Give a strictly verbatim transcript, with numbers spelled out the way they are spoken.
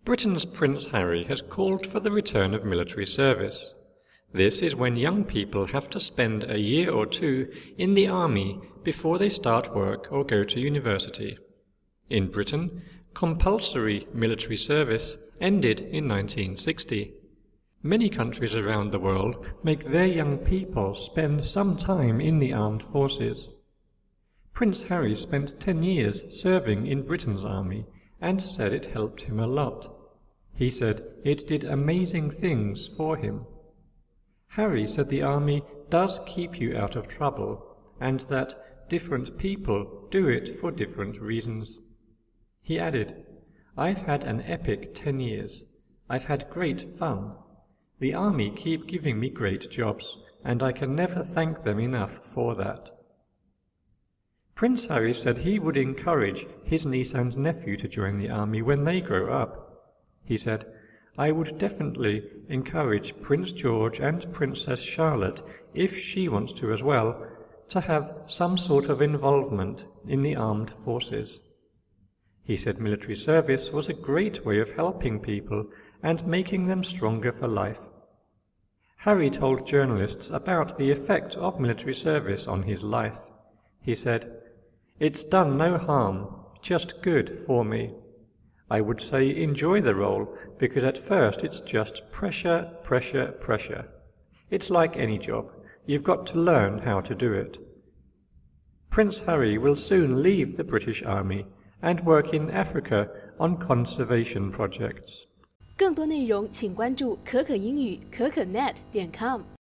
Britain's Prince Harry has called for the return of military service. This is when young people have to spend a year or two in the army before they start work or go to university. In Britain, compulsory military service ended in nineteen sixty. Many countries around the world make their young people spend some time in the armed forces. Prince Harry spent ten years serving in Britain's army and said it helped him a lot. He said it did amazing things for him. Harry said the army does keep you out of trouble and that different people do it for different reasons. He added, "I've had an epic ten years. I've had great fun. The army keep giving me great jobs, and I can never thank them enough for that." Prince Harry said he would encourage his niece and nephew to join the army when they grow up. He said, "I would definitely encourage Prince George and Princess Charlotte, if she wants to as well, to have some sort of involvement in the armed forces." He said military service was a great way of helping people and making them stronger for life. Harry told journalists about the effect of military service on his life. He said, "It's done no harm, just good for me. I would say enjoy the role, because at first it's just pressure, pressure, pressure. It's like any job. You've got to learn how to do it." Prince Harry will soon leave the British Army and work in Africa on conservation projects. 更多内容请关注可可英语可可 net 点 com。